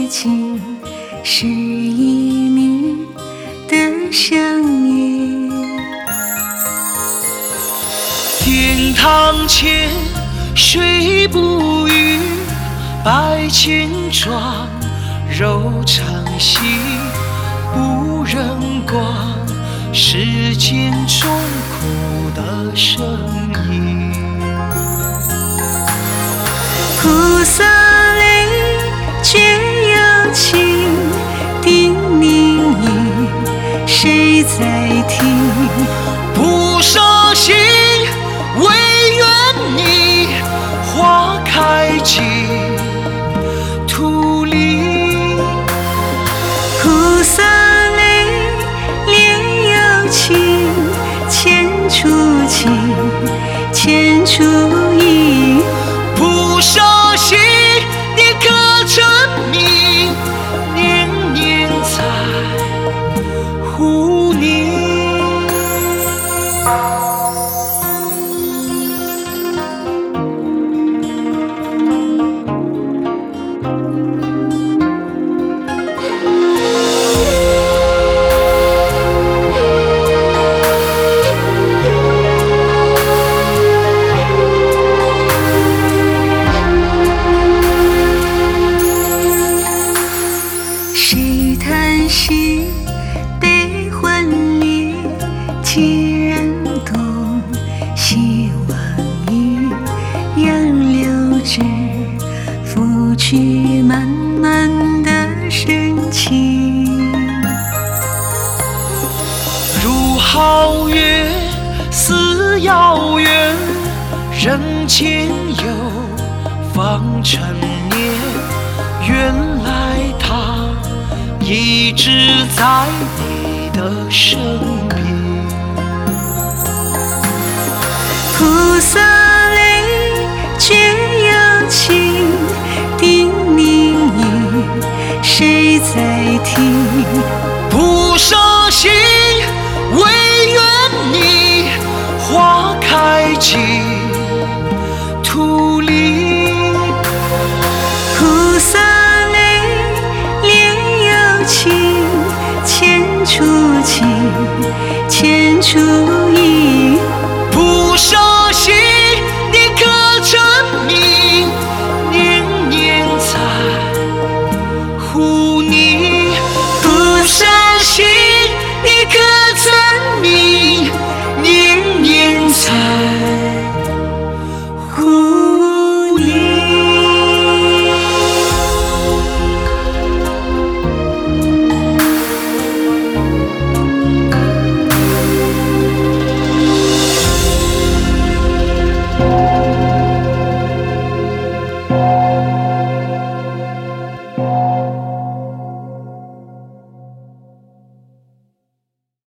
近，是以你的声音。 殿堂前水不语，白千妆柔肠戏，无人管世间中苦的声音。 苦涩泪却有情，叮咛你，谁在听？ 不舍心，唯愿你花开尽土里。 苦涩泪恋有情，牵出情，牵出意。 不舍心，你可证明，年年在乎你。 谁叹息悲欢离，几人懂希望已杨柳枝，拂去漫漫的深情。 如皓月似遥远，人间有方陈年，原来他一直在你的身边。 苦涩泪却有情，叮咛你，谁在听？ 不舍心，唯愿你花开尽土里。 苦涩泪恋有情，牵出情，牵出